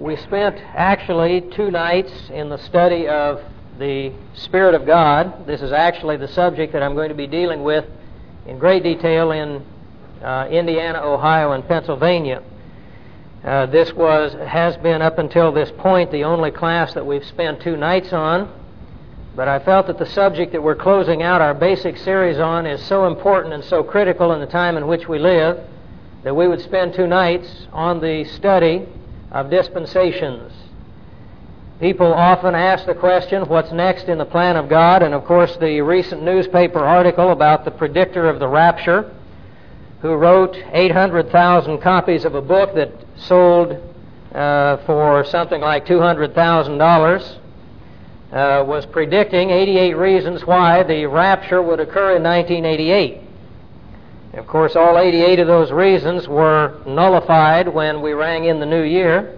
We spent actually 2 nights in the study of the Spirit of God. This is actually the subject that I'm going to be dealing with in great detail in Indiana, Ohio, and Pennsylvania. This has been up until this point the only class that we've spent 2 nights on, but I felt that the subject that we're closing out our basic series on is so important and so critical in the time in which we live that we would spend 2 nights on the study of dispensations. People often ask the question, what's next in the plan of God? And of course the recent newspaper article about the predictor of the rapture, who wrote 800,000 copies of a book that sold for something like $200,000, was predicting 88 reasons why the rapture would occur in 1988. Of course, all 88 of those reasons were nullified when we rang in the new year.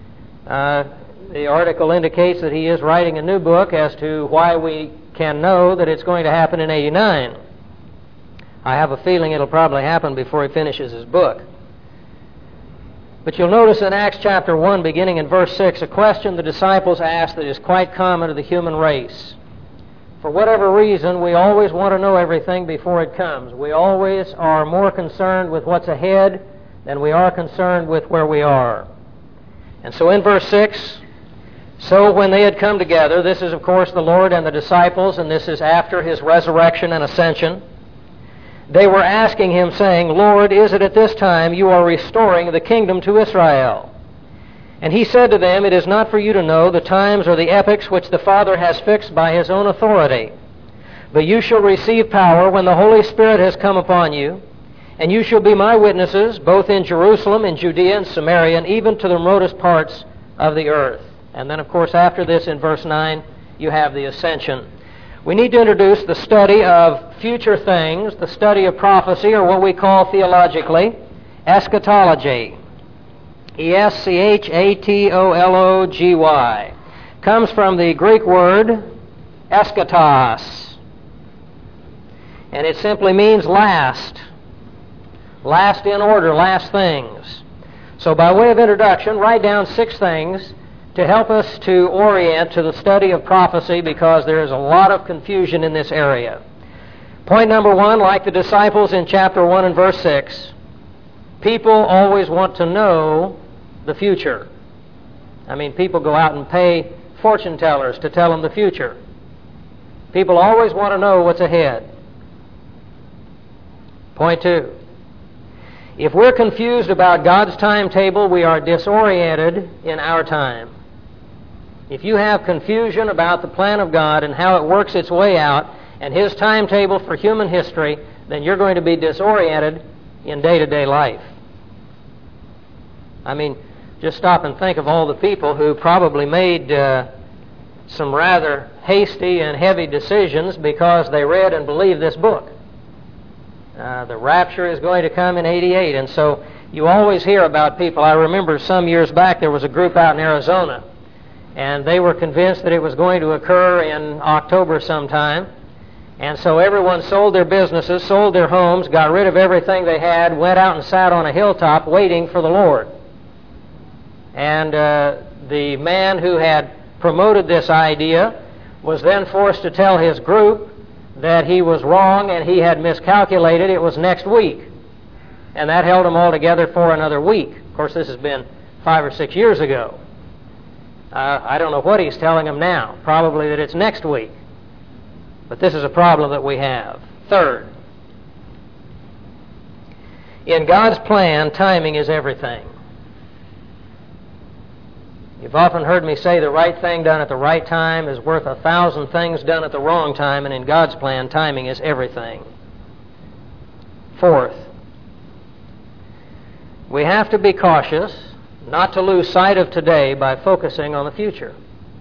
The article indicates that he is writing a new book as to why we can know that it's going to happen in 89. I have a feeling it'll probably happen before he finishes his book. But you'll notice in Acts chapter 1, beginning in verse 6, a question the disciples asked that is quite common to the human race. For whatever reason, we always want to know everything before it comes. We always are more concerned with what's ahead than we are concerned with where we are. And so in verse 6, so when they had come together, this is of course the Lord and the disciples, and this is after his resurrection and ascension, they were asking him, saying, Lord, is it at this time you are restoring the kingdom to Israel? And he said to them, it is not for you to know the times or the epochs which the Father has fixed by his own authority. But you shall receive power when the Holy Spirit has come upon you, and you shall be my witnesses, both in Jerusalem, in Judea, and Samaria, and even to the remotest parts of the earth. And then, of course, after this, in verse 9, you have the ascension. We need to introduce the study of future things, the study of prophecy, or what we call theologically eschatology. eschatology comes from the Greek word eschatos, and it simply means last in order, last things. So by way of introduction, write down 6 things to help us to orient to the study of prophecy, because there is a lot of confusion in this area. Point number 1, like the disciples in chapter 1 and verse 6, people always want to know the future. I mean, people go out and pay fortune tellers to tell them the future. People always want to know what's ahead. Point 2, if we're confused about God's timetable, we are disoriented in our time. If you have confusion about the plan of God and how it works its way out and his timetable for human history, then you're going to be disoriented in day-to-day life. I mean, just stop and think of all the people who probably made some rather hasty and heavy decisions because they read and believed this book. The rapture is going to come in 88, and so you always hear about people. I remember some years back there was a group out in Arizona, and they were convinced that it was going to occur in October sometime, and so everyone sold their businesses, sold their homes, got rid of everything they had, went out and sat on a hilltop waiting for the Lord. And the man who had promoted this idea was then forced to tell his group that he was wrong and he had miscalculated. It was next week. And that held them all together for another week. Of course, this has been 5 or 6 years ago. I don't know what he's telling them now. Probably that it's next week. But this is a problem that we have. Third, in God's plan, timing is everything. You've often heard me say the right thing done at the right time is worth 1,000 things done at the wrong time, and in God's plan, timing is everything. Fourth, we have to be cautious not to lose sight of today by focusing on the future.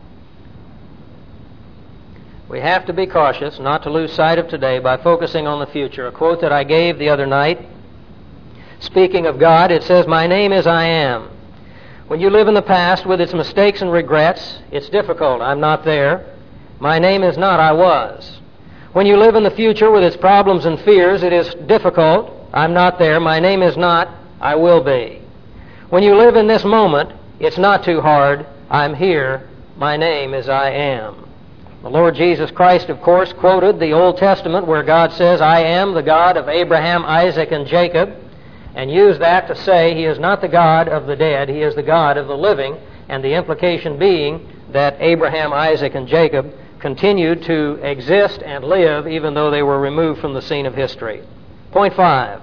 We have to be cautious not to lose sight of today by focusing on the future. A quote that I gave the other night, speaking of God, it says, "My name is I Am." When you live in the past with its mistakes and regrets, it's difficult. I'm not there. My name is not I was. When you live in the future with its problems and fears, it is difficult. I'm not there. My name is not I will be. When you live in this moment, It's not too hard. I'm here. My name is I am. The Lord Jesus Christ, of course, quoted the Old Testament where God says, I am the God of Abraham, Isaac, and Jacob, and used that to say He is not the God of the dead, He is the God of the living, and the implication being that Abraham, Isaac, and Jacob continued to exist and live even though they were removed from the scene of history. Point 5.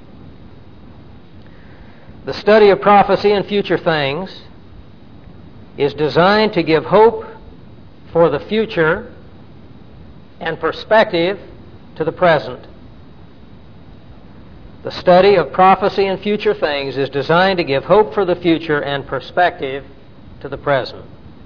The study of prophecy and future things is designed to give hope for the future and perspective to the present. The study of prophecy and future things is designed to give hope for the future and perspective to the present.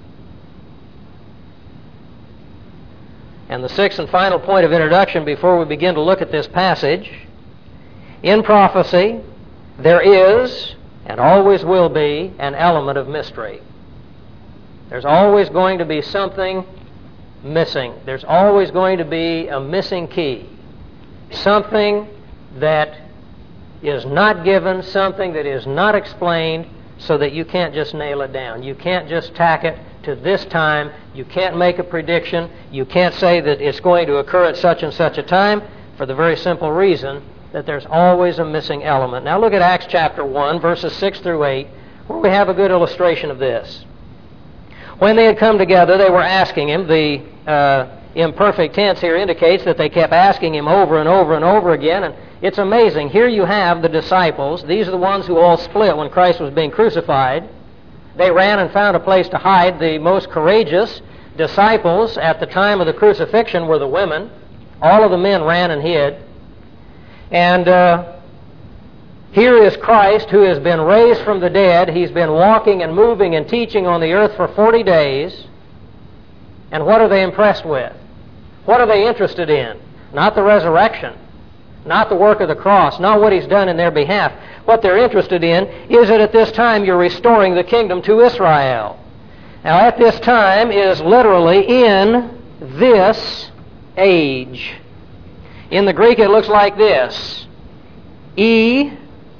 And the sixth and final point of introduction before we begin to look at this passage, in prophecy, there is and always will be an element of mystery. There's always going to be something missing. There's always going to be a missing key. Something that is not given, something that is not explained, so that you can't just nail it down. You can't just tack it to this time. You can't make a prediction. You can't say that it's going to occur at such and such a time, for the very simple reason that there's always a missing element. Now look at Acts chapter 1, verses 6 through 8, where we have a good illustration of this. When they had come together, they were asking him. The imperfect tense here indicates that they kept asking him over and over and over again. And it's amazing. Here you have the disciples. These are the ones who all split when Christ was being crucified. They ran and found a place to hide. The most courageous disciples at the time of the crucifixion were the women. All of the men ran and hid. And here is Christ, who has been raised from the dead. He's been walking and moving and teaching on the earth for 40 days. And what are they impressed with? What are they interested in? Not the resurrection, not the work of the cross, not what He's done in their behalf. What they're interested in is that at this time you're restoring the kingdom to Israel. Now, at this time is literally in this age. In the Greek, it looks like this. En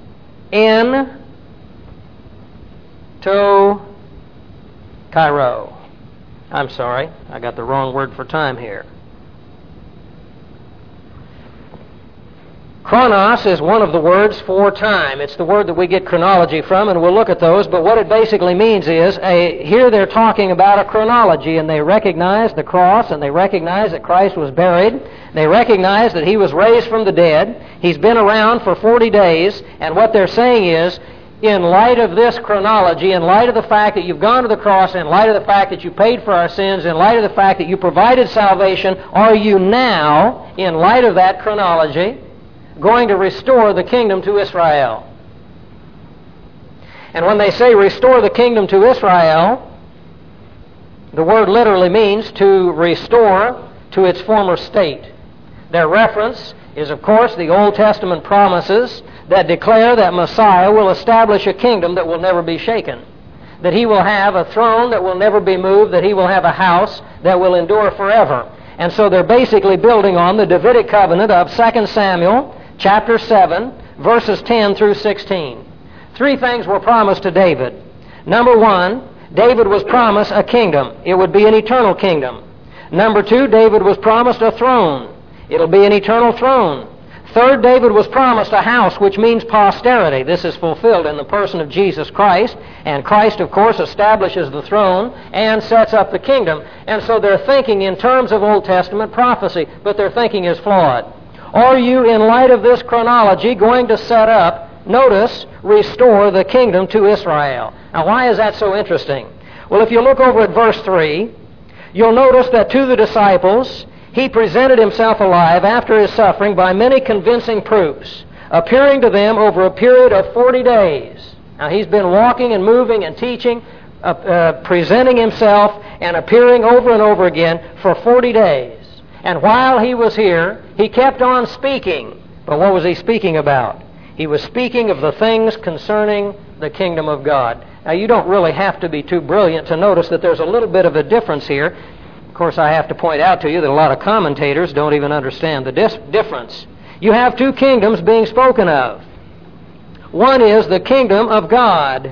to Cairo. I'm sorry, I got the wrong word for time here. Chronos is one of the words for time. It's the word that we get chronology from, and we'll look at those. But what it basically means is, here they're talking about a chronology, and they recognize the cross, and they recognize that Christ was buried. They recognize that He was raised from the dead. He's been around for 40 days, and what they're saying is, in light of this chronology, in light of the fact that you've gone to the cross, in light of the fact that you paid for our sins, in light of the fact that you provided salvation, are you now, in light of that chronology, going to restore the kingdom to Israel? And when they say restore the kingdom to Israel, the word literally means to restore to its former state. Their reference is, of course, the Old Testament promises that declare that Messiah will establish a kingdom that will never be shaken, that He will have a throne that will never be moved, that He will have a house that will endure forever. And so they're basically building on the Davidic covenant of 2 Samuel chapter 7, verses 10 through 16. Three things were promised to David. Number one, David was promised a kingdom. It would be an eternal kingdom. Number two, David was promised a throne. It'll be an eternal throne. Third, David was promised a house, which means posterity. This is fulfilled in the person of Jesus Christ. And Christ, of course, establishes the throne and sets up the kingdom. And so they're thinking in terms of Old Testament prophecy, but their thinking is flawed. Are you, in light of this chronology, going to set up, notice, restore the kingdom to Israel? Now, why is that so interesting? Well, if you look over at verse 3, you'll notice that to the disciples, He presented Himself alive after His suffering by many convincing proofs, appearing to them over a period of 40 days. Now, He's been walking and moving and teaching, presenting Himself and appearing over and over again for 40 days. And while He was here, He kept on speaking. But what was He speaking about? He was speaking of the things concerning the kingdom of God. Now, you don't really have to be too brilliant to notice that there's a little bit of a difference here. Of course, I have to point out to you that a lot of commentators don't even understand the difference. You have two kingdoms being spoken of. One is the kingdom of God.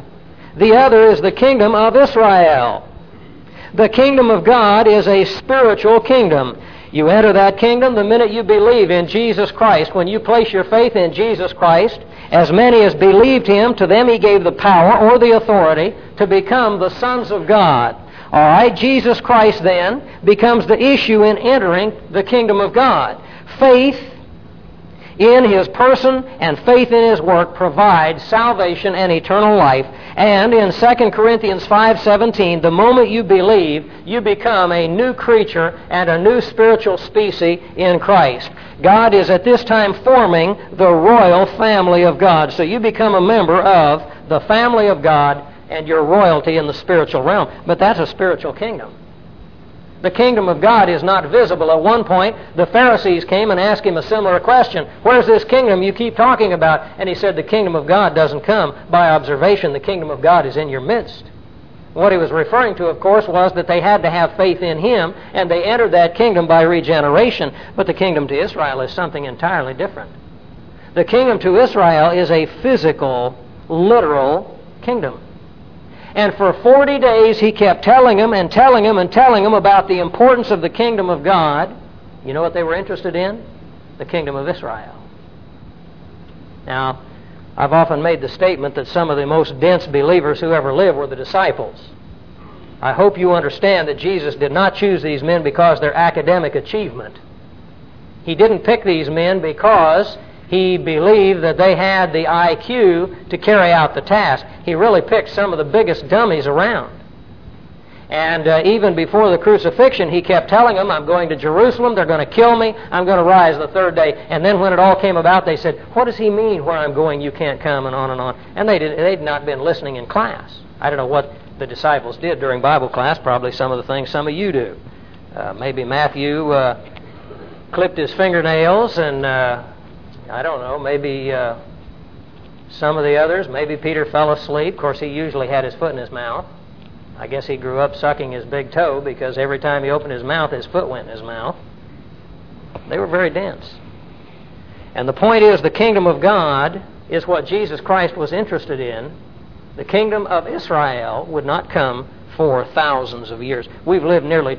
The other is the kingdom of Israel. The kingdom of God is a spiritual kingdom. You enter that kingdom the minute you believe in Jesus Christ. When you place your faith in Jesus Christ, as many as believed Him, to them He gave the power or the authority to become the sons of God. All right, Jesus Christ then becomes the issue in entering the kingdom of God. Faith in His person and faith in His work provides salvation and eternal life. And in 2 Corinthians 5:17, the moment you believe, you become a new creature and a new spiritual species in Christ. God is at this time forming the royal family of God. So you become a member of the family of God and your royalty in the spiritual realm. But that's a spiritual kingdom. The kingdom of God is not visible. At one point, the Pharisees came and asked Him a similar question. Where's this kingdom you keep talking about? And He said, the kingdom of God doesn't come by observation. The kingdom of God is in your midst. What He was referring to, of course, was that they had to have faith in Him, and they entered that kingdom by regeneration. But the kingdom to Israel is something entirely different. The kingdom to Israel is a physical, literal kingdom. And for 40 days He kept telling them and telling them and telling them about the importance of the kingdom of God. You know what they were interested in? The kingdom of Israel. Now, I've often made the statement that some of the most dense believers who ever lived were the disciples. I hope you understand that Jesus did not choose these men because of their academic achievement. He didn't pick these men because He believed that they had the IQ to carry out the task. He really picked some of the biggest dummies around. And even before the crucifixion, He kept telling them, I'm going to Jerusalem, they're going to kill me, I'm going to rise the third day. And then when it all came about, they said, what does He mean, where I'm going, you can't come, and on and on. And they'd not been listening in class. I don't know what the disciples did during Bible class, probably some of the things some of you do. Maybe Matthew clipped his fingernails, and I don't know, maybe some of the others, maybe Peter fell asleep. Of course, he usually had his foot in his mouth. I guess he grew up sucking his big toe because every time he opened his mouth, his foot went in his mouth. They were very dense. And the point is, the kingdom of God is what Jesus Christ was interested in. The kingdom of Israel would not come for thousands of years. We've lived nearly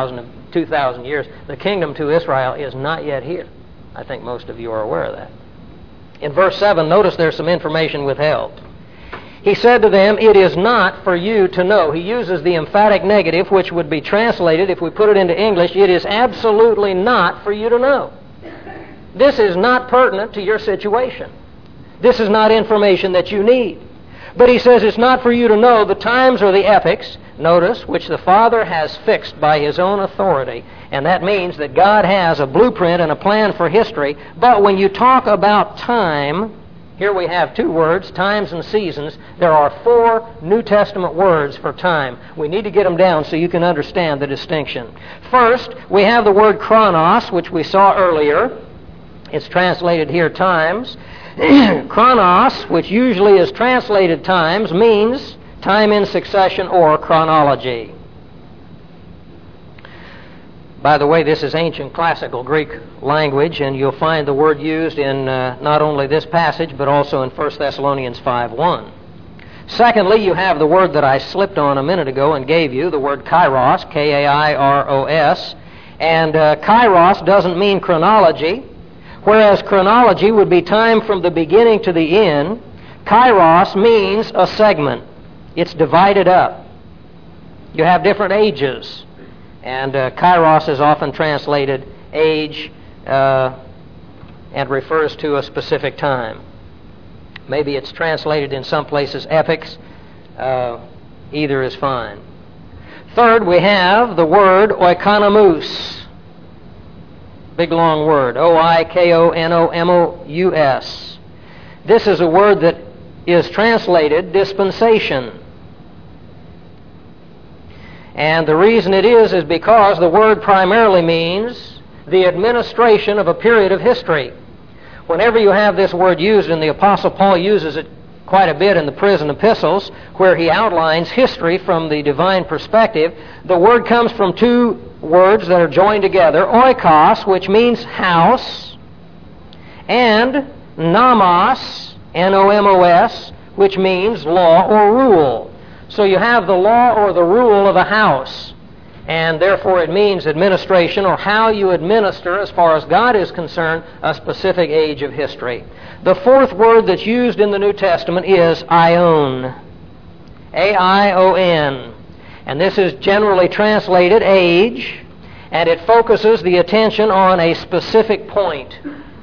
2,000 years. The kingdom to Israel is not yet here. I think most of you are aware of that. In verse 7, notice there's some information withheld. He said to them, it is not for you to know. He uses the emphatic negative, which would be translated, if we put it into English, it is absolutely not for you to know. This is not pertinent to your situation. This is not information that you need. But He says it's not for you to know the times or the epochs, notice, which the Father has fixed by His own authority. And that means that God has a blueprint and a plan for history. But when you talk about time, here we have two words, times and seasons. There are 4 New Testament words for time. We need to get them down so you can understand the distinction. First, we have the word chronos, which we saw earlier. It's translated here times. Chronos, which usually is translated times, means time in succession or chronology. By the way, this is ancient classical Greek language, and you'll find the word used in not only this passage, but also in 1 Thessalonians 5:1. Secondly, you have the word that I slipped on a minute ago and gave you, the word kairos, K-A-I-R-O-S. And kairos doesn't mean chronology. Whereas chronology would be time from the beginning to the end, kairos means a segment. It's divided up. You have different ages. And kairos is often translated age and refers to a specific time. Maybe it's translated in some places epochs. Either is fine. Third, we have the word oikonomous. Big long word, O-I-K-O-N-O-M-O-U-S. This is a word that is translated dispensation. And the reason it is because the word primarily means the administration of a period of history. Whenever you have this word used, and the Apostle Paul uses it quite a bit in the prison epistles, where he outlines history from the divine perspective, the word comes from 2 words that are joined together, oikos, which means house, and nomos, N-O-M-O-S, which means law or rule. So you have the law or the rule of a house, and therefore it means administration, or how you administer, as far as God is concerned, a specific age of history. The fourth word that's used in the New Testament is aion. A-I-O-N. And this is generally translated age, and it focuses the attention on a specific point.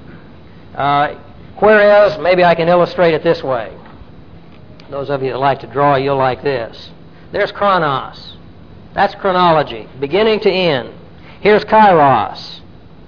Whereas, maybe I can illustrate it this way. Those of you that like to draw, you'll like this. There's chronos. That's chronology, beginning to end. Here's kairos.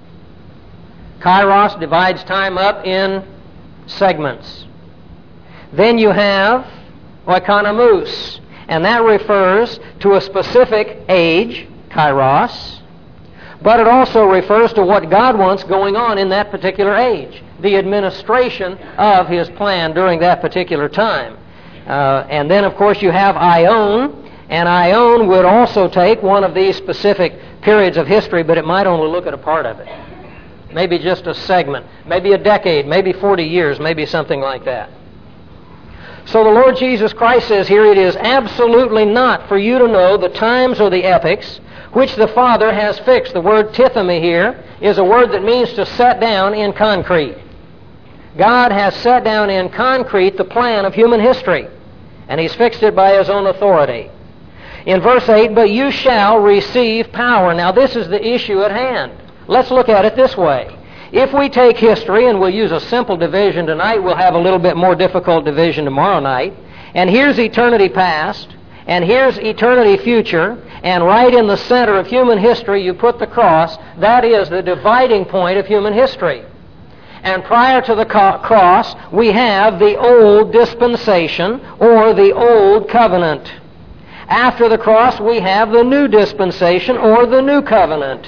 Kairos divides time up in segments. Then you have oikonomos, and that refers to a specific age, kairos, but it also refers to what God wants going on in that particular age, the administration of His plan during that particular time. And then, of course, you have aion, and aion would also take one of these specific periods of history, but it might only look at a part of it. Maybe just a segment, maybe a decade, maybe 40 years, maybe something like that. So the Lord Jesus Christ says here, it is absolutely not for you to know the times or the epochs which the Father has fixed. The word tithemi here is a word that means to set down in concrete. God has set down in concrete the plan of human history, and He's fixed it by His own authority. In verse 8, but you shall receive power. Now this is the issue at hand. Let's look at it this way. If we take history, and we'll use a simple division tonight, we'll have a little bit more difficult division tomorrow night, and here's eternity past, and here's eternity future, and right in the center of human history you put the cross. That is the dividing point of human history. And prior to the cross, we have the old dispensation, or the old covenant. After the cross, we have the new dispensation, or the new covenant.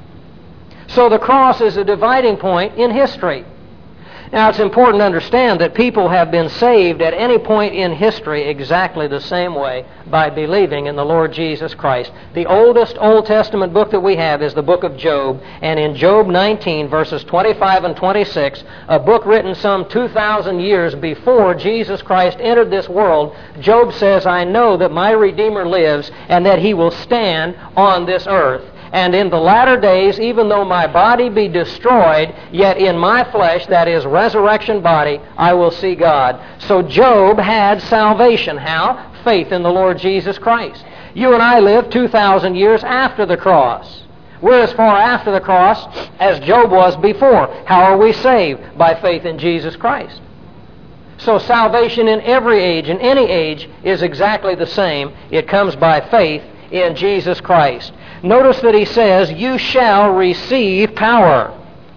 So the cross is a dividing point in history. Now, it's important to understand that people have been saved at any point in history exactly the same way, by believing in the Lord Jesus Christ. The oldest Old Testament book that we have is the book of Job, and in Job 19, verses 25 and 26, a book written some 2,000 years before Jesus Christ entered this world, Job says, I know that my Redeemer lives, and that He will stand on this earth. And in the latter days, even though my body be destroyed, yet in my flesh, that is resurrection body, I will see God. So Job had salvation. How? Faith in the Lord Jesus Christ. You and I live 2,000 years after the cross. We're as far after the cross as Job was before. How are we saved? By faith in Jesus Christ. So salvation in every age, in any age, is exactly the same. It comes by faith in Jesus Christ. Notice that he says, you shall receive power.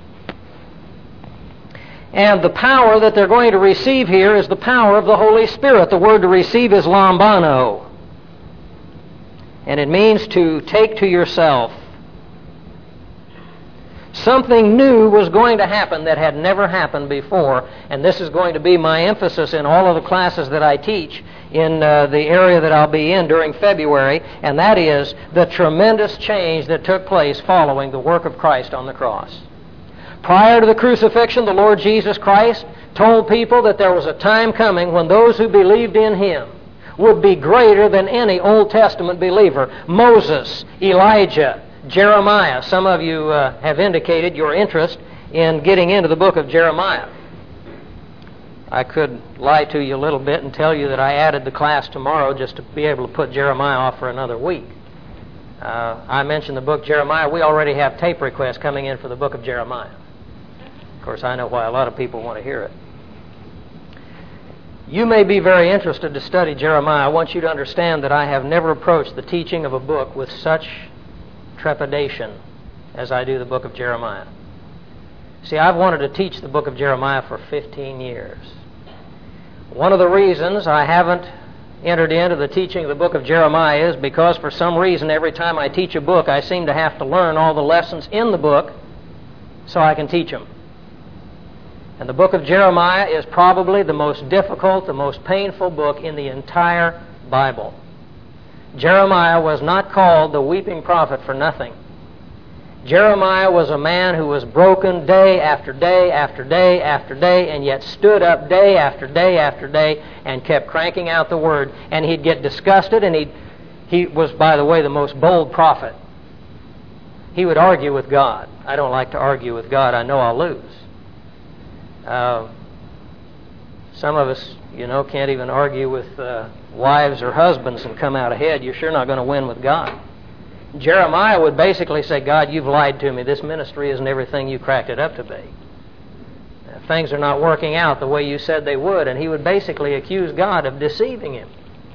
And the power that they're going to receive here is the power of the Holy Spirit. The word to receive is lambano. And it means to take to yourself. Something new was going to happen that had never happened before, and this is going to be my emphasis in all of the classes that I teach in the area that I'll be in during February, and that is the tremendous change that took place following the work of Christ on the cross. Prior to the crucifixion, the Lord Jesus Christ told people that there was a time coming when those who believed in Him would be greater than any Old Testament believer. Moses, Elijah, Jeremiah. Some of you have indicated your interest in getting into the book of Jeremiah. I could lie to you a little bit and tell you that I added the class tomorrow just to be able to put Jeremiah off for another week. I mentioned the book Jeremiah. We already have tape requests coming in for the book of Jeremiah. Of course, I know why a lot of people want to hear it. You may be very interested to study Jeremiah. I want you to understand that I have never approached the teaching of a book with such trepidation as I do the book of Jeremiah. See, I've wanted to teach the book of Jeremiah for 15 years. One of the reasons I haven't entered into the teaching of the book of Jeremiah is because for some reason every time I teach a book I seem to have to learn all the lessons in the book so I can teach them. And the book of Jeremiah is probably the most difficult, the most painful book in the entire Bible. Jeremiah was not called the weeping prophet for nothing. Jeremiah was a man who was broken day after day after day after day, and yet stood up day after day after day and kept cranking out the Word. And he'd get disgusted, and he was, by the way, the most bold prophet. He would argue with God. I don't like to argue with God. I know I'll lose. Some of us, can't even argue with wives or husbands and come out ahead. You're sure not going to win with God. Jeremiah would basically say, God, you've lied to me. This ministry isn't everything you cracked it up to be. Things are not working out the way you said they would. And he would basically accuse God of deceiving him.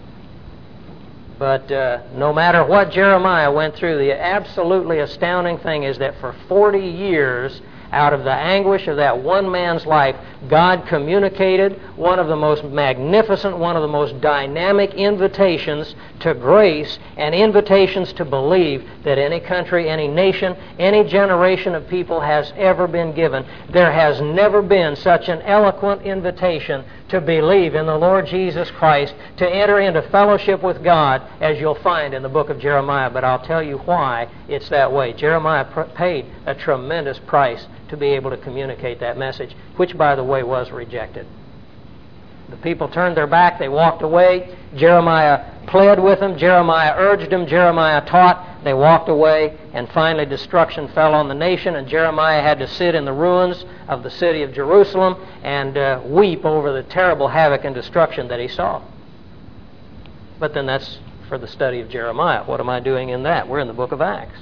But no matter what Jeremiah went through, the absolutely astounding thing is that for 40 years, out of the anguish of that one man's life, God communicated one of the most magnificent, one of the most dynamic invitations to grace and invitations to believe that any country, any nation, any generation of people has ever been given. There has never been such an eloquent invitation to believe in the Lord Jesus Christ, to enter into fellowship with God, as you'll find in the book of Jeremiah. But I'll tell you why it's that way. Jeremiah paid a tremendous price to be able to communicate that message, which, by the way, was rejected. The people turned their back, they walked away. Jeremiah pled with them, Jeremiah urged them, Jeremiah taught, they walked away, and finally destruction fell on the nation, and Jeremiah had to sit in the ruins of the city of Jerusalem and weep over the terrible havoc and destruction that he saw. But then that's for the study of Jeremiah. What am I doing in that? We're in the book of Acts.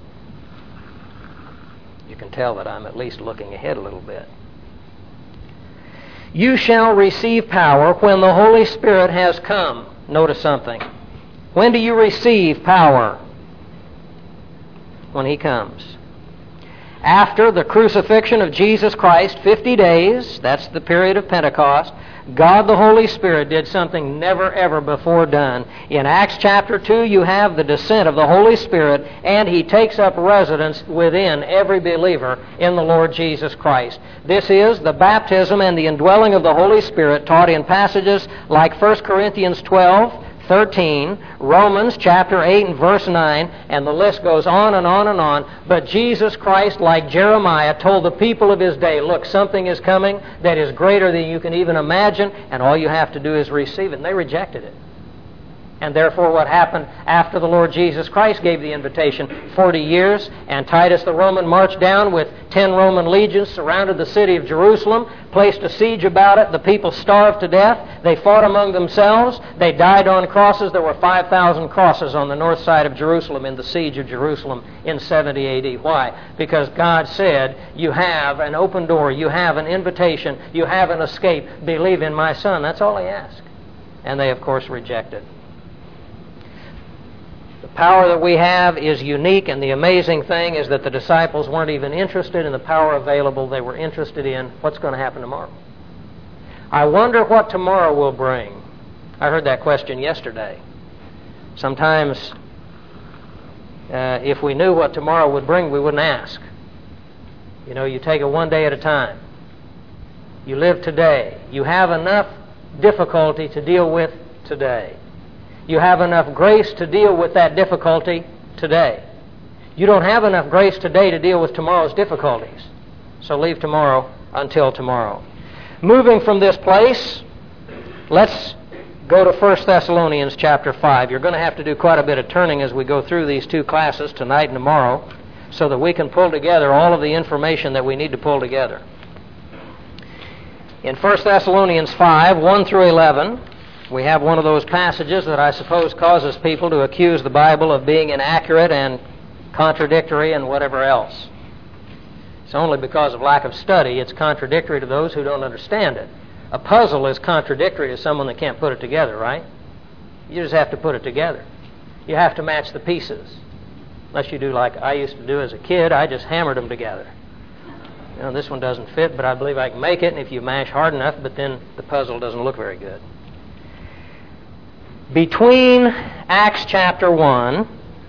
You can tell that I'm at least looking ahead a little bit. You shall receive power when the Holy Spirit has come. Notice something. When do you receive power? When He comes. After the crucifixion of Jesus Christ, 50 days, that's the period of Pentecost, God the Holy Spirit did something never ever before done. In Acts chapter 2, you have the descent of the Holy Spirit, and He takes up residence within every believer in the Lord Jesus Christ. This is the baptism and the indwelling of the Holy Spirit taught in passages like 1 Corinthians 12, 13, Romans chapter 8 and verse 9, and the list goes on and on and on. But Jesus Christ, like Jeremiah, told the people of His day, look, something is coming that is greater than you can even imagine, and all you have to do is receive it. And they rejected it. And therefore what happened after the Lord Jesus Christ gave the invitation? 40 years, and Titus the Roman marched down with 10 Roman legions, surrounded the city of Jerusalem, placed a siege about it. The people starved to death. They fought among themselves. They died on crosses. There were 5,000 crosses on the north side of Jerusalem in the siege of Jerusalem in 70 A.D. Why? Because God said, you have an open door, you have an invitation, you have an escape. Believe in my Son. That's all He asked. And they, of course, rejected. The power that we have is unique, and the amazing thing is that the disciples weren't even interested in the power available. They were interested in what's going to happen tomorrow. I wonder what tomorrow will bring. I heard that question yesterday. Sometimes, if we knew what tomorrow would bring, we wouldn't ask. You take it one day at a time. You live today. You have enough difficulty to deal with today. You have enough grace to deal with that difficulty today. You don't have enough grace today to deal with tomorrow's difficulties. So leave tomorrow until tomorrow. Moving from this place, let's go to 1 Thessalonians chapter 5. You're going to have to do quite a bit of turning as we go through these two classes tonight and tomorrow, so that we can pull together all of the information that we need to pull together. In 1 Thessalonians 5, 1 through 11, we have one of those passages that I suppose causes people to accuse the Bible of being inaccurate and contradictory and whatever else. It's only because of lack of study. It's contradictory to those who don't understand it. A puzzle is contradictory to someone that can't put it together, right? You just have to put it together. You have to match the pieces. Unless you do like I used to do as a kid, I just hammered them together. This one doesn't fit, but I believe I can make it, and if you mash hard enough, but then the puzzle doesn't look very good. Between Acts chapter 1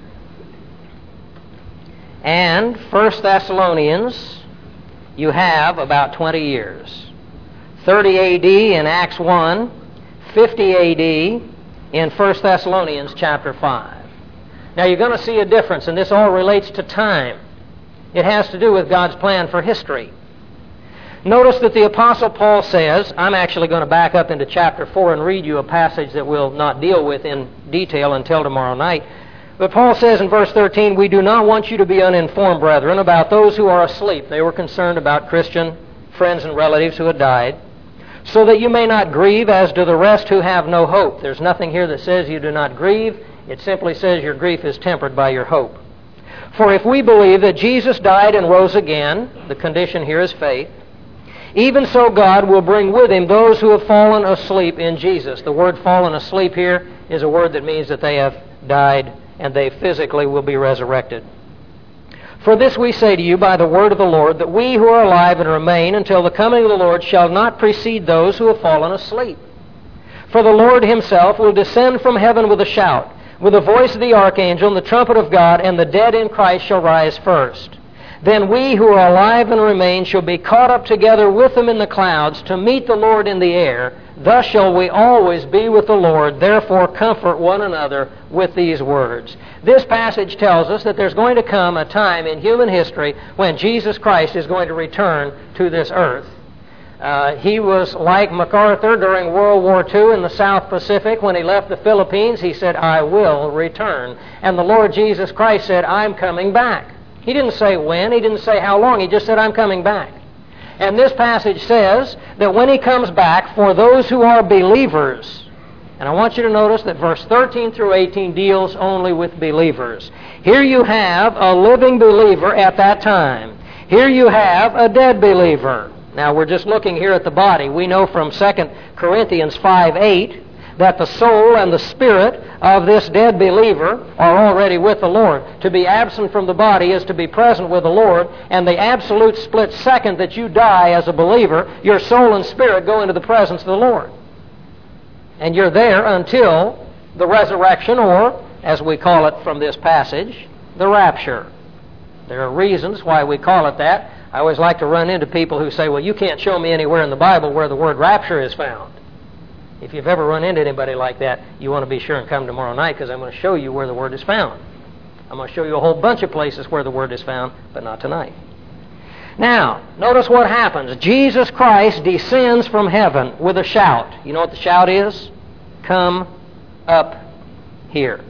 and 1 Thessalonians, you have about 20 years. 30 A.D. in Acts 1, 50 A.D. in 1 Thessalonians chapter 5. Now you're going to see a difference, and this all relates to time. It has to do with God's plan for history. Notice that the Apostle Paul says, I'm actually going to back up into chapter 4 and read you a passage that we'll not deal with in detail until tomorrow night. But Paul says in verse 13, we do not want you to be uninformed, brethren, about those who are asleep. They were concerned about Christian friends and relatives who had died. So that you may not grieve as do the rest who have no hope. There's nothing here that says you do not grieve. It simply says your grief is tempered by your hope. For if we believe that Jesus died and rose again, the condition here is faith, even so God will bring with him those who have fallen asleep in Jesus. The word fallen asleep here is a word that means that they have died and they physically will be resurrected. For this we say to you by the word of the Lord, that we who are alive and remain until the coming of the Lord shall not precede those who have fallen asleep. For the Lord himself will descend from heaven with a shout, with the voice of the archangel and the trumpet of God, and the dead in Christ shall rise first. Then we who are alive and remain shall be caught up together with them in the clouds to meet the Lord in the air. Thus shall we always be with the Lord. Therefore comfort one another with these words. This passage tells us that there's going to come a time in human history when Jesus Christ is going to return to this earth. He was like MacArthur during World War II in the South Pacific. When he left the Philippines, he said, I will return. And the Lord Jesus Christ said, I'm coming back. He didn't say when, he didn't say how long, he just said, I'm coming back. And this passage says that when he comes back, for those who are believers, and I want you to notice that verse 13 through 18 deals only with believers. Here you have a living believer at that time. Here you have a dead believer. Now we're just looking here at the body. We know from 2 Corinthians 5:8 that the soul and the spirit of this dead believer are already with the Lord. To be absent from the body is to be present with the Lord, and the absolute split second that you die as a believer, your soul and spirit go into the presence of the Lord. And you're there until the resurrection, or, as we call it from this passage, the rapture. There are reasons why we call it that. I always like to run into people who say, well, you can't show me anywhere in the Bible where the word rapture is found. If you've ever run into anybody like that, you want to be sure and come tomorrow night, because I'm going to show you where the word is found. I'm going to show you a whole bunch of places where the word is found, but not tonight. Now, notice what happens. Jesus Christ descends from heaven with a shout. You know what the shout is? Come up here.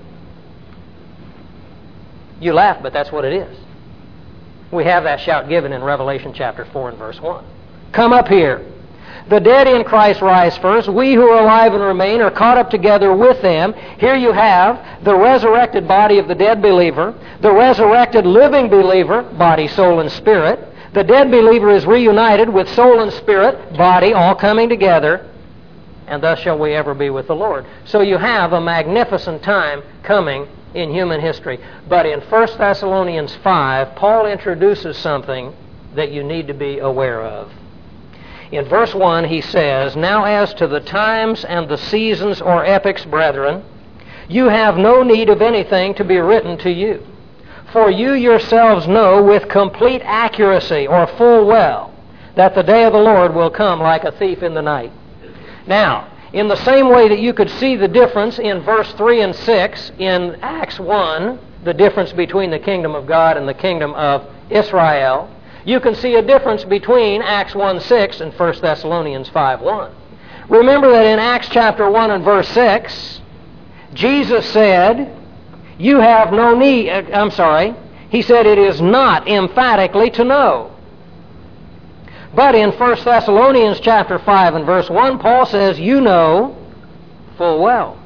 You laugh, but that's what it is. We have that shout given in Revelation chapter 4 and verse 1. Come up here. The dead in Christ rise first. We who are alive and remain are caught up together with them. Here you have the resurrected body of the dead believer, the resurrected living believer, body, soul, and spirit. The dead believer is reunited with soul and spirit, body, all coming together, and thus shall we ever be with the Lord. So you have a magnificent time coming in human history. But in 1 Thessalonians 5, Paul introduces something that you need to be aware of. In verse 1, he says, Now as to the times and the seasons or epochs, brethren, you have no need of anything to be written to you. For you yourselves know with complete accuracy, or full well, that the day of the Lord will come like a thief in the night. Now, in the same way that you could see the difference in verse 3 and 6 in Acts 1, the difference between the kingdom of God and the kingdom of Israel, you can see a difference between Acts 1:6 and 1 Thessalonians 5:1. Remember that in Acts chapter 1 and verse 6, Jesus said, you have no need, he said it is not emphatically to know. But in 1 Thessalonians chapter 5 and verse 1, Paul says, you know full well.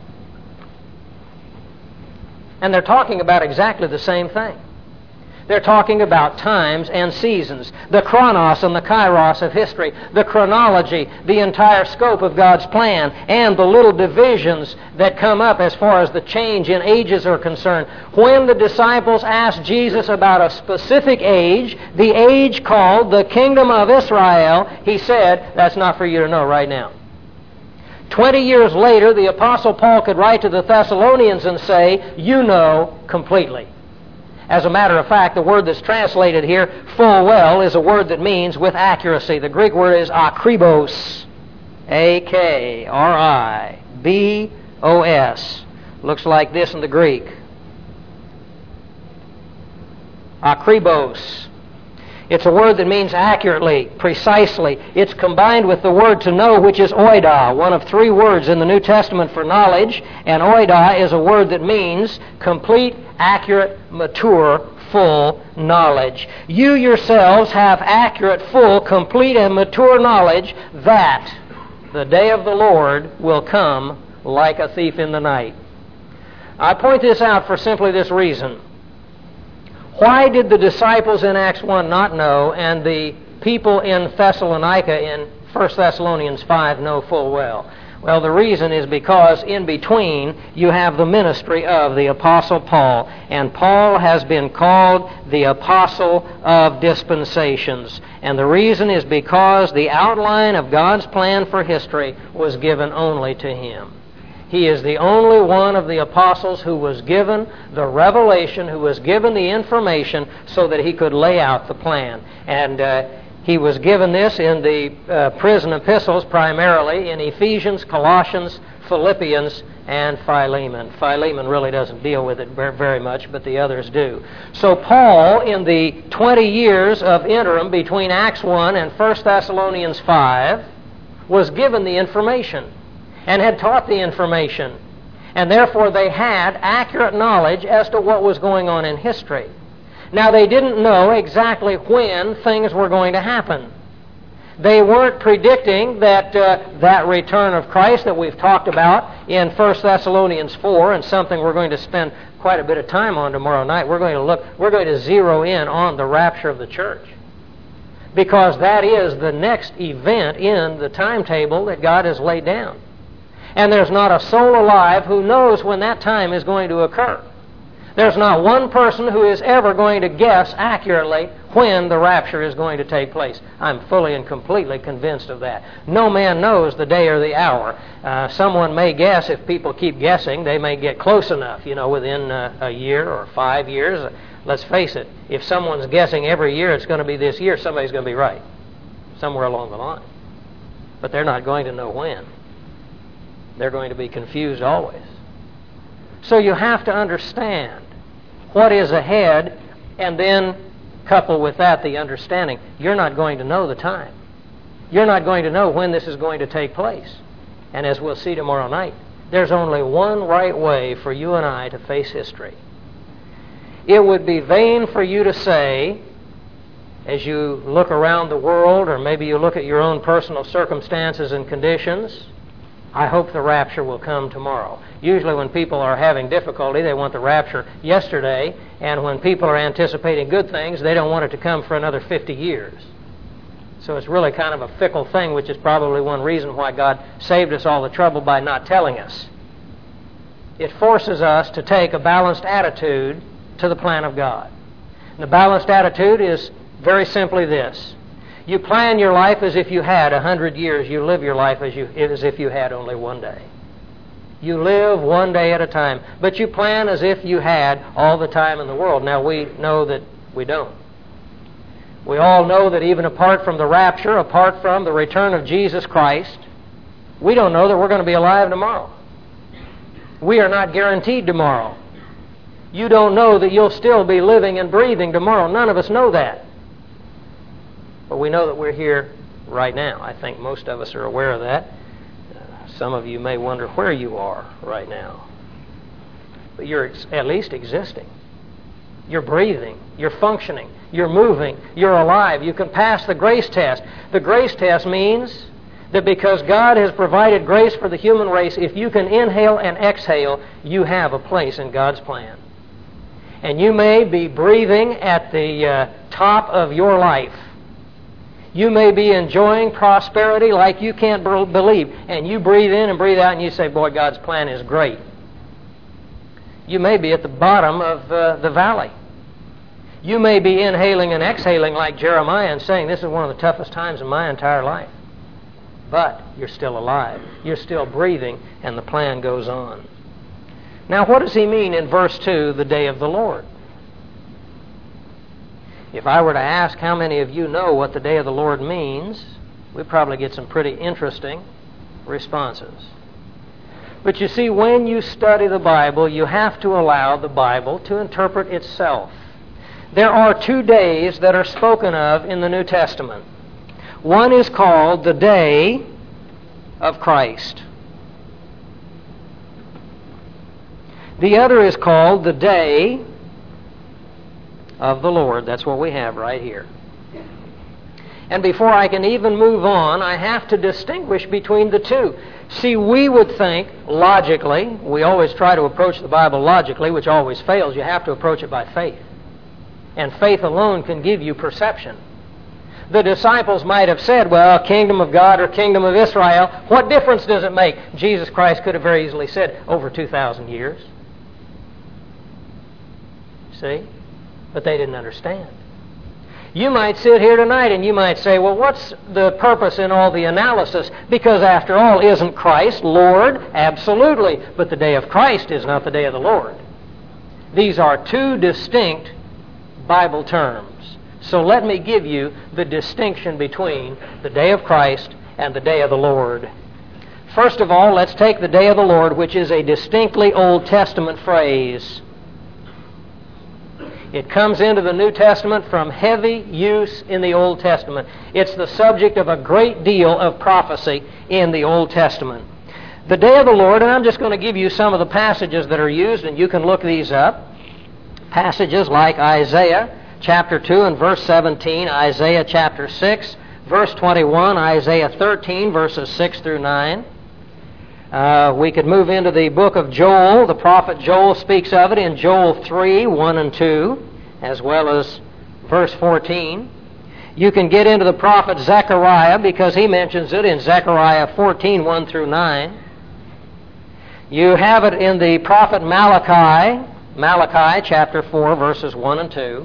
And they're talking about exactly the same thing. They're talking about times and seasons, the chronos and the kairos of history, the chronology, the entire scope of God's plan, and the little divisions that come up as far as the change in ages are concerned. When the disciples asked Jesus about a specific age, the age called the kingdom of Israel, he said, that's not for you to know right now. 20 years later, the Apostle Paul could write to the Thessalonians and say, you know completely. As a matter of fact, the word that's translated here, full well, is a word that means with accuracy. The Greek word is akribos. A-K-R-I-B-O-S. Looks like this in the Greek. akribos. It's a word that means accurately, precisely. It's combined with the word to know, which is oida, one of three words in the New Testament for knowledge. And oida is a word that means complete, accurate, mature, full knowledge. You yourselves have accurate, full, complete, and mature knowledge that the day of the Lord will come like a thief in the night. I point this out for simply this reason. Why did the disciples in Acts 1 not know, and the people in Thessalonica in 1 Thessalonians 5 know full well? Well, the reason is because in between you have the ministry of the Apostle Paul, and Paul has been called the Apostle of Dispensations. And the reason is because the outline of God's plan for history was given only to him. He is the only one of the apostles who was given the revelation, who was given the information so that he could lay out the plan. And he was given this in the prison epistles primarily, in Ephesians, Colossians, Philippians, and Philemon. Philemon really doesn't deal with it very much, but the others do. So Paul, in the 20 years of interim between Acts 1 and 1 Thessalonians 5, was given the information and had taught the information. And therefore they had accurate knowledge as to what was going on in history. Now, they didn't know exactly when things were going to happen. They weren't predicting that that return of Christ that we've talked about in 1 Thessalonians 4, and something we're going to spend quite a bit of time on tomorrow night. We're going to zero in on the rapture of the church, because that is the next event in the timetable that God has laid down. And there's not a soul alive who knows when that time is going to occur. There's not one person who is ever going to guess accurately when the rapture is going to take place. I'm fully and completely convinced of that. No man knows the day or the hour. Someone may guess. If people keep guessing, they may get close enough, within a year or 5 years. Let's face it, if someone's guessing every year it's going to be this year, somebody's going to be right somewhere along the line. But they're not going to know when. They're going to be confused always. So you have to understand what is ahead, and then couple with that the understanding you're not going to know the time. You're not going to know when this is going to take place. And as we'll see tomorrow night, there's only one right way for you and I to face history. It would be vain for you to say, as you look around the world, or maybe you look at your own personal circumstances and conditions, I hope the rapture will come tomorrow. Usually when people are having difficulty, they want the rapture yesterday, and when people are anticipating good things, they don't want it to come for another 50 years. So it's really kind of a fickle thing, which is probably one reason why God saved us all the trouble by not telling us. It forces us to take a balanced attitude to the plan of God. And the balanced attitude is very simply this. You plan your life as if you had 100 years. You live your life as if you had only one day. You live one day at a time. But you plan as if you had all the time in the world. Now, we know that we don't. We all know that even apart from the rapture, apart from the return of Jesus Christ, we don't know that we're going to be alive tomorrow. We are not guaranteed tomorrow. You don't know that you'll still be living and breathing tomorrow. None of us know that. But we know that we're here right now. I think most of us are aware of that. Some of you may wonder where you are right now. But you're at least existing. You're breathing. You're functioning. You're moving. You're alive. You can pass the grace test. The grace test means that because God has provided grace for the human race, if you can inhale and exhale, you have a place in God's plan. And you may be breathing at the top of your life. You may be enjoying prosperity like you can't believe. And you breathe in and breathe out and you say, boy, God's plan is great. You may be at the bottom of the valley. You may be inhaling and exhaling like Jeremiah and saying, this is one of the toughest times in my entire life. But you're still alive. You're still breathing, and the plan goes on. Now, what does he mean in verse 2, the day of the Lord? If I were to ask how many of you know what the day of the Lord means, we'd probably get some pretty interesting responses. But you see, when you study the Bible, you have to allow the Bible to interpret itself. There are 2 days that are spoken of in the New Testament. One is called the day of Christ. The other is called the day of the Lord. That's what we have right here. And before I can even move on, I have to distinguish between the two. See, we would think logically, we always try to approach the Bible logically, which always fails. You have to approach it by faith. And faith alone can give you perception. The disciples might have said, well, kingdom of God or kingdom of Israel, what difference does it make? Jesus Christ could have very easily said, over 2,000 years. See? But they didn't understand. You might sit here tonight and you might say, well, what's the purpose in all the analysis? Because after all, isn't Christ Lord? Absolutely. But the day of Christ is not the day of the Lord. These are 2 distinct Bible terms. So let me give you the distinction between the day of Christ and the day of the Lord. First of all, let's take the day of the Lord, which is a distinctly Old Testament phrase. It comes into the New Testament from heavy use in the Old Testament. It's the subject of a great deal of prophecy in the Old Testament. The day of the Lord, and I'm just going to give you some of the passages that are used, and you can look these up. Passages like Isaiah chapter 2 and verse 17, Isaiah chapter 6, verse 21, Isaiah 13, verses 6 through 9. We could move into the book of Joel. The prophet Joel speaks of it in Joel 3, 1 and 2, as well as verse 14. You can get into the prophet Zechariah because he mentions it in Zechariah 14, 1 through 9. You have it in the prophet Malachi, Malachi chapter 4, verses 1 and 2.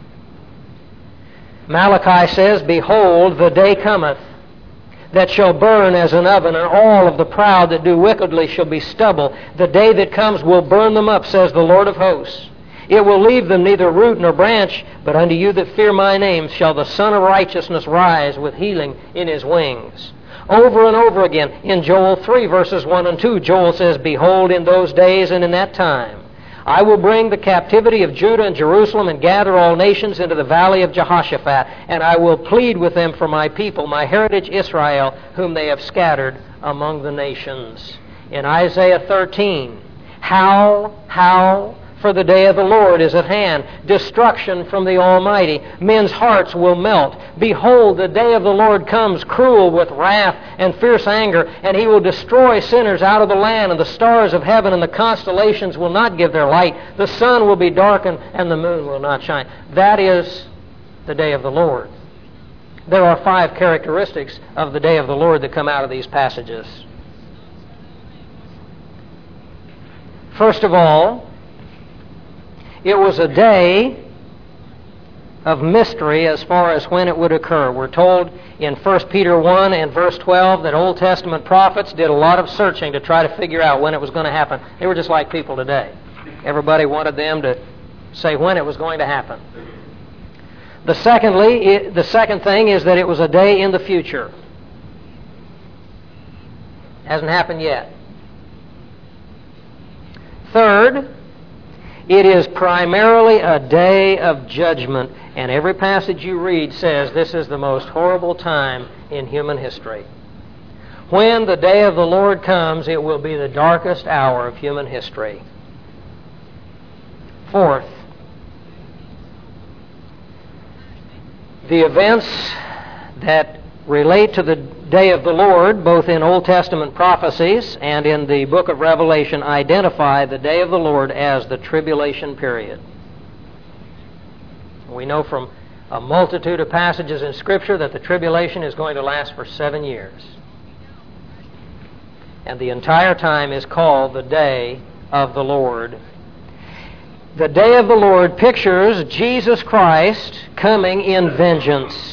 Malachi says, behold, the day cometh, that shall burn as an oven, and all of the proud that do wickedly shall be stubble. The day that comes will burn them up, says the Lord of hosts. It will leave them neither root nor branch, but unto you that fear my name shall the Son of Righteousness rise with healing in his wings. Over and over again, in Joel 3, verses 1 and 2, Joel says, behold, in those days and in that time, I will bring the captivity of Judah and Jerusalem and gather all nations into the valley of Jehoshaphat, and I will plead with them for my people, my heritage Israel, whom they have scattered among the nations. In Isaiah 13, howl, for the day of the Lord is at hand, destruction from the Almighty. Men's hearts will melt. Behold, the day of the Lord comes, cruel with wrath and fierce anger, and he will destroy sinners out of the land, and the stars of heaven and the constellations will not give their light. The sun will be darkened, and the moon will not shine. That is the day of the Lord. There are 5 characteristics of the day of the Lord that come out of these passages. First of all, it was a day of mystery as far as when it would occur. We're told in 1 Peter 1 and verse 12 that Old Testament prophets did a lot of searching to try to figure out when it was going to happen. They were just like people today. Everybody wanted them to say when it was going to happen. The second thing is that it was a day in the future. Hasn't happened yet. Third, it is primarily a day of judgment, and every passage you read says this is the most horrible time in human history. When the day of the Lord comes, it will be the darkest hour of human history. Fourth, the events that relate to the day of the Lord, both in Old Testament prophecies and in the book of Revelation, identify the day of the Lord as the tribulation period. We know from a multitude of passages in Scripture that the tribulation is going to last for 7 years. And the entire time is called the day of the Lord. The day of the Lord pictures Jesus Christ coming in vengeance.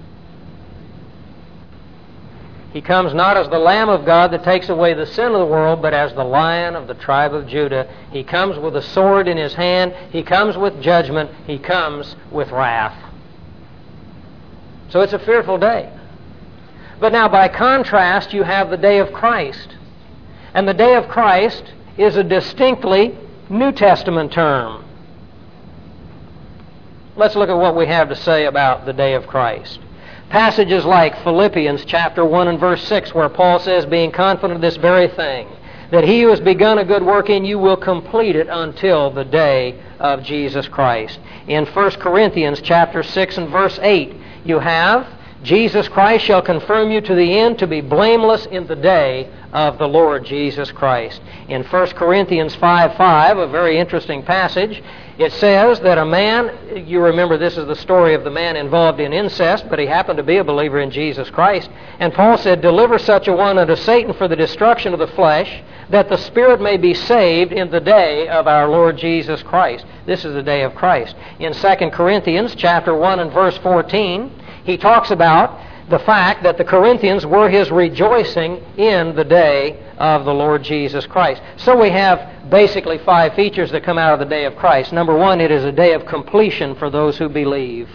He comes not as the Lamb of God that takes away the sin of the world, but as the Lion of the tribe of Judah. He comes with a sword in his hand. He comes with judgment. He comes with wrath. So it's a fearful day. But now, by contrast, you have the day of Christ. And the day of Christ is a distinctly New Testament term. let's look at what we have to say about the day of Christ. Passages like Philippians chapter 1 and verse 6, where Paul says, being confident of this very thing, that he who has begun a good work in you will complete it until the day of Jesus Christ. In 1 Corinthians chapter 6 and verse 8, you have, Jesus Christ shall confirm you to the end to be blameless in the day of the Lord Jesus Christ. In 1 Corinthians 5:5, a very interesting passage, it says that a man, you remember this is the story of the man involved in incest, but he happened to be a believer in Jesus Christ. And Paul said, deliver such a one unto Satan for the destruction of the flesh, that the spirit may be saved in the day of our Lord Jesus Christ. This is the day of Christ. In 2 Corinthians chapter 1 and verse 14, he talks about the fact that the Corinthians were his rejoicing in the day of the Lord Jesus Christ. So we have basically 5 features that come out of the day of Christ. Number 1, it is a day of completion for those who believe.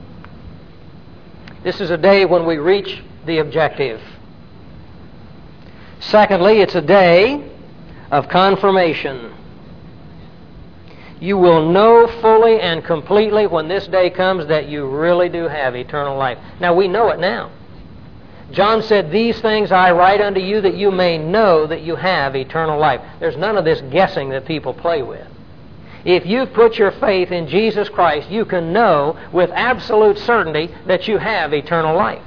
This is a day when we reach the objective. Secondly, it's a day of confirmation. You will know fully and completely when this day comes that you really do have eternal life. Now, we know it now. John said, these things I write unto you that you may know that you have eternal life. There's none of this guessing that people play with. If you've put your faith in Jesus Christ, you can know with absolute certainty that you have eternal life.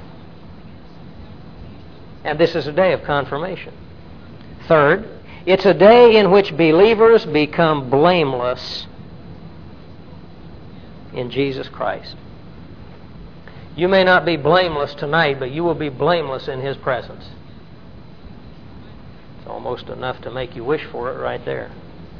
And this is a day of confirmation. Third, it's a day in which believers become blameless in Jesus Christ. You may not be blameless tonight, but you will be blameless in His presence. It's almost enough to make you wish for it right there.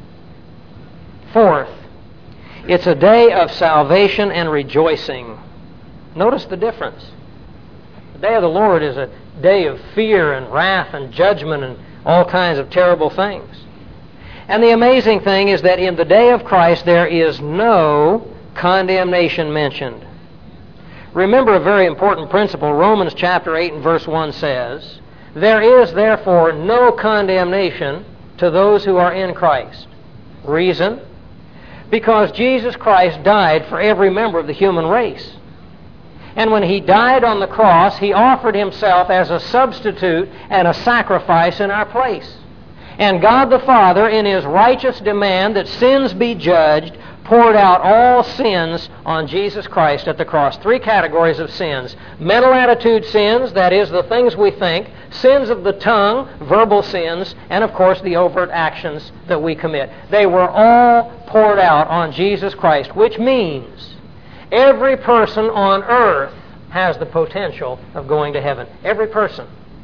Fourth, it's a day of salvation and rejoicing. Notice the difference. The day of the Lord is a day of fear and wrath and judgment and all kinds of terrible things. And the amazing thing is that in the day of Christ there is no condemnation mentioned. Remember a very important principle. Romans chapter 8 and verse 1 says, there is therefore no condemnation to those who are in Christ. Reason? Because Jesus Christ died for every member of the human race. And when He died on the cross, He offered Himself as a substitute and a sacrifice in our place. And God the Father, in His righteous demand that sins be judged, poured out all sins on Jesus Christ at the cross. 3 categories of sins. Mental attitude sins, that is, the things we think. Sins of the tongue, verbal sins. And, of course, the overt actions that we commit. They were all poured out on Jesus Christ, which means every person on earth has the potential of going to heaven. Every person.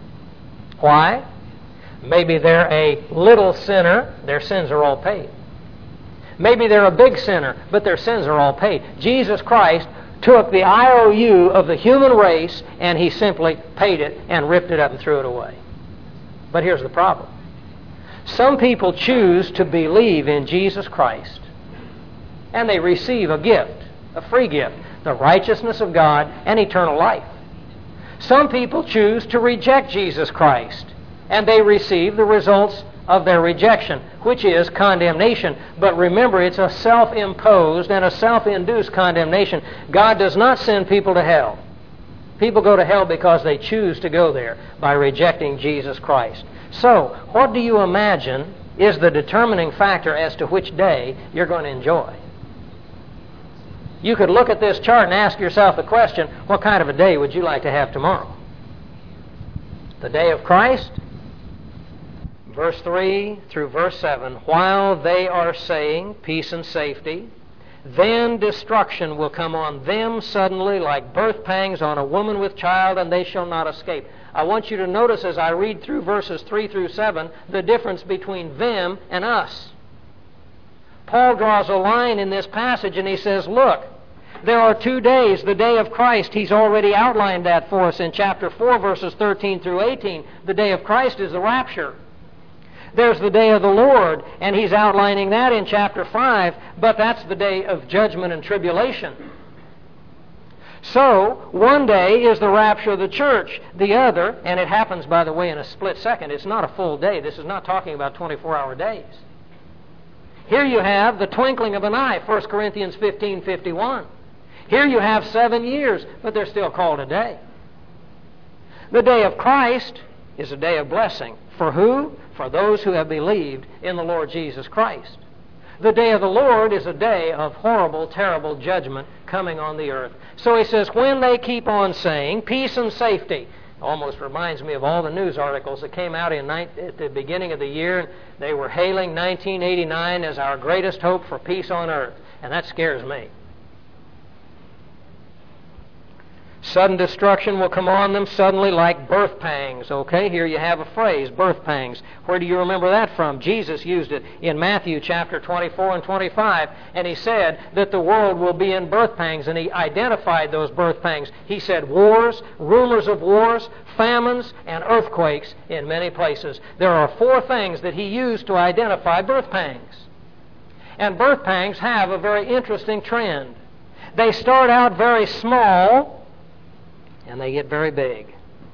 Why? Maybe they're a little sinner. Their sins are all paid. Maybe they're a big sinner, but their sins are all paid. Jesus Christ took the IOU of the human race and He simply paid it and ripped it up and threw it away. But here's the problem. Some people choose to believe in Jesus Christ and they receive a gift, a free gift, the righteousness of God and eternal life. Some people choose to reject Jesus Christ and they receive the results of their rejection, which is condemnation. But remember, it's a self-imposed and a self-induced condemnation. God does not send people to hell. People go to hell because they choose to go there by rejecting Jesus Christ. So, what do you imagine is the determining factor as to which day you're going to enjoy? You could look at this chart and ask yourself the question, what kind of a day would you like to have tomorrow? The day of Christ? Verse 3 through verse 7, while they are saying peace and safety, then destruction will come on them suddenly like birth pangs on a woman with child, and they shall not escape. I want you to notice as I read through verses 3 through 7, the difference between them and us. Paul draws a line in this passage and he says, look, there are 2 days, the day of Christ. He's already outlined that for us in chapter 4, verses 13 through 18. The day of Christ is the rapture. There's the day of the Lord, and he's outlining that in chapter 5, but that's the day of judgment and tribulation. So, one day is the rapture of the church. The other, and it happens, by the way, in a split second. It's not a full day. This is not talking about 24-hour days. Here you have the twinkling of an eye, 1 Corinthians 15:51. Here you have 7 years, but they're still called a day. The day of Christ is a day of blessing. For who? For those who have believed in the Lord Jesus Christ. The day of the Lord is a day of horrible, terrible judgment coming on the earth. So he says, when they keep on saying peace and safety, almost reminds me of all the news articles that came out at the beginning of the year. They were hailing 1989 as our greatest hope for peace on earth. And that scares me. Sudden destruction will come on them suddenly like birth pangs. Okay, here you have a phrase, birth pangs. Where do you remember that from? Jesus used it in Matthew chapter 24 and 25. And he said that the world will be in birth pangs. And he identified those birth pangs. He said wars, rumors of wars, famines, and earthquakes in many places. There are 4 things that he used to identify birth pangs. And birth pangs have a very interesting trend. They start out very small, and they get very big.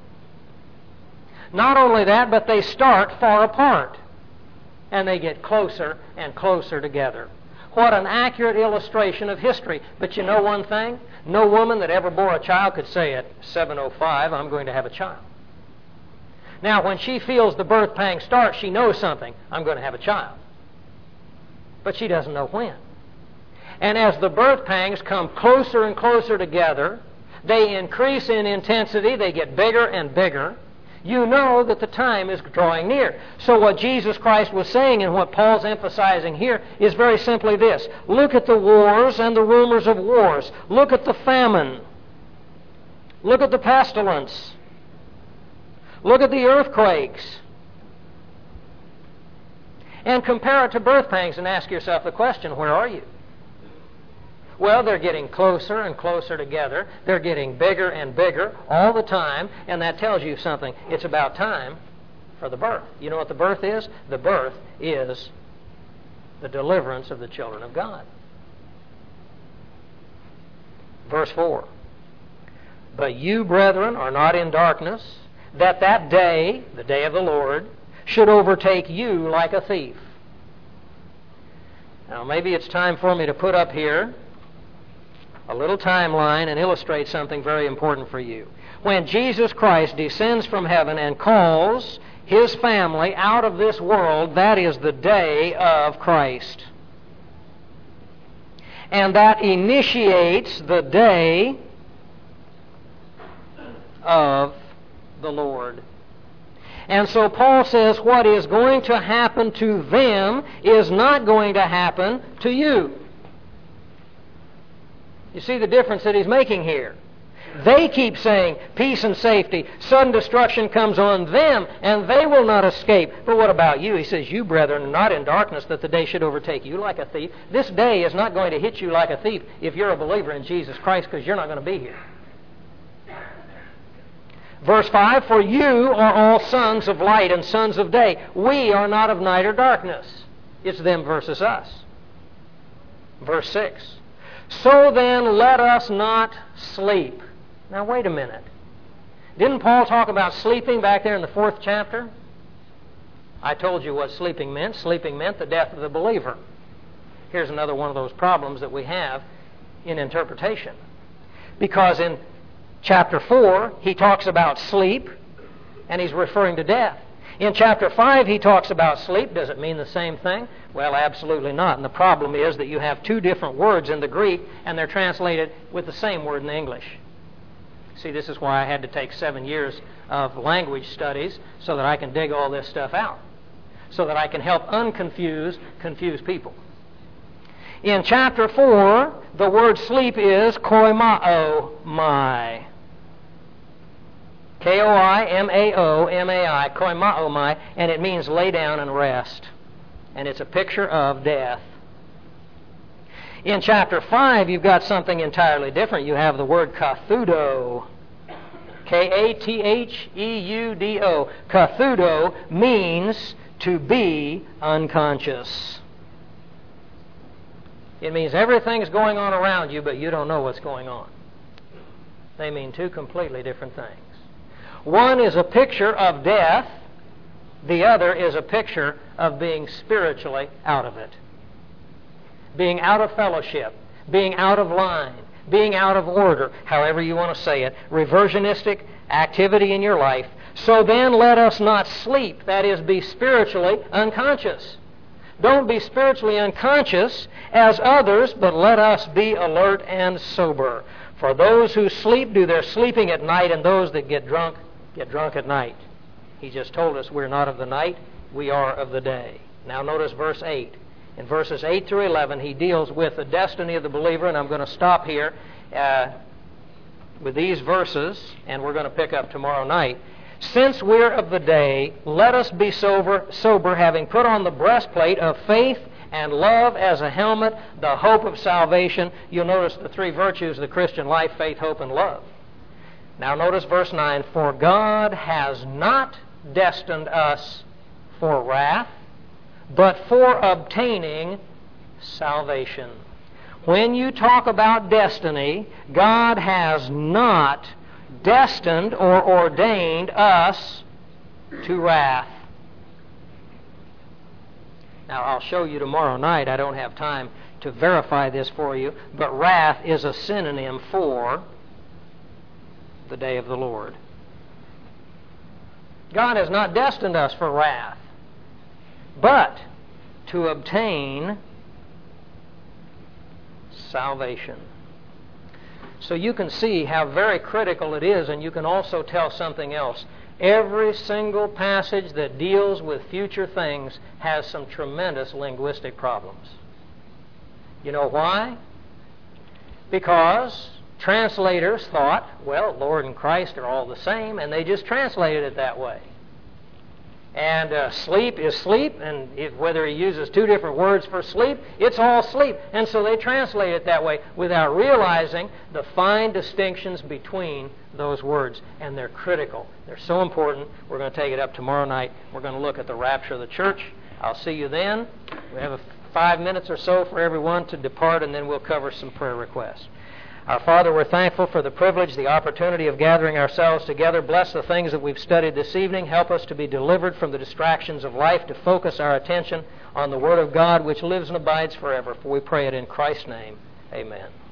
Not only that, but they start far apart, and they get closer and closer together. What an accurate illustration of history. But you know one thing? No woman that ever bore a child could say at 7:05, I'm going to have a child. Now, when she feels the birth pang start, she knows something. I'm going to have a child. But she doesn't know when. And as the birth pangs come closer and closer together, they increase in intensity, they get bigger and bigger, you know that the time is drawing near. So what Jesus Christ was saying and what Paul's emphasizing here is very simply this. Look at the wars and the rumors of wars. Look at the famine. Look at the pestilence. Look at the earthquakes. And compare it to birth pangs and ask yourself the question, where are you? Well, they're getting closer and closer together. They're getting bigger and bigger all the time, and that tells you something. It's about time for the birth. You know what the birth is? The birth is the deliverance of the children of God. Verse 4. But you, brethren, are not in darkness, that day, the day of the Lord, should overtake you like a thief. Now, maybe it's time for me to put up here a little timeline and illustrate something very important for you. When Jesus Christ descends from heaven and calls His family out of this world, that is the day of Christ. And that initiates the day of the Lord. And so Paul says what is going to happen to them is not going to happen to you. You see the difference that he's making here. They keep saying peace and safety. Sudden destruction comes on them, and they will not escape. But what about you? He says, you, brethren, are not in darkness, that the day should overtake you like a thief. This day is not going to hit you like a thief if you're a believer in Jesus Christ, because you're not going to be here. Verse 5, for you are all sons of light and sons of day. We are not of night or darkness. It's them versus us. Verse 6, so then let us not sleep. Now wait a minute. Didn't Paul talk about sleeping back there in the 4th chapter? I told you what sleeping meant. Sleeping meant the death of the believer. Here's another one of those problems that we have in interpretation. Because in chapter 4, he talks about sleep, and he's referring to death. In chapter 5, he talks about sleep. Does it mean the same thing? Well, absolutely not. And the problem is that you have 2 different words in the Greek, and they're translated with the same word in the English. See, this is why I had to take 7 years of language studies so that I can dig all this stuff out, so that I can help confused people. In chapter 4, the word sleep is koimaomai. K-O-I-M-A-O-M-A-I, koimaomai, and it means lay down and rest. And it's a picture of death. In chapter 5, you've got something entirely different. You have the word kathudo. K-A-T-H-E-U-D-O. Kathudo means to be unconscious. It means everything's going on around you, but you don't know what's going on. They mean 2 completely different things. One is a picture of death. The other is a picture of being spiritually out of it. Being out of fellowship. Being out of line. being out of order, however you want to say it, reversionistic activity in your life. So then let us not sleep, that is, be spiritually unconscious. Don't be spiritually unconscious as others, but let us be alert and sober. For those who sleep do their sleeping at night, and those that get drunk at night. He just told us we're not of the night, we are of the day. Now notice verse 8. In verses 8 through 11, he deals with the destiny of the believer, and I'm going to stop here with these verses, and we're going to pick up tomorrow night. Since we're of the day, let us be sober, having put on the breastplate of faith and love as a helmet, the hope of salvation. You'll notice the three virtues of the Christian life: faith, hope, and love. Now notice verse 9. For God has not destined us for wrath, but for obtaining salvation. When you talk about destiny, God has not destined or ordained us to wrath. Now, I'll show you tomorrow night. I don't have time to verify this for you, but wrath is a synonym for the day of the Lord. God has not destined us for wrath, but to obtain salvation. So you can see how very critical it is, and you can also tell something else. Every single passage that deals with future things has some tremendous linguistic problems. You know why? Because translators thought, well, Lord and Christ are all the same, and they just translated it that way. And sleep is sleep, and whether he uses two different words for sleep, it's all sleep. And so they translate it that way without realizing the fine distinctions between those words. And they're critical. They're so important. We're going to take it up tomorrow night. We're going to look at the rapture of the church. I'll see you then. We have 5 minutes or so for everyone to depart, and then we'll cover some prayer requests. Our Father, we're thankful for the privilege, the opportunity of gathering ourselves together. Bless the things that we've studied this evening. Help us to be delivered from the distractions of life, to focus our attention on the Word of God, which lives and abides forever. For we pray it in Christ's name. Amen.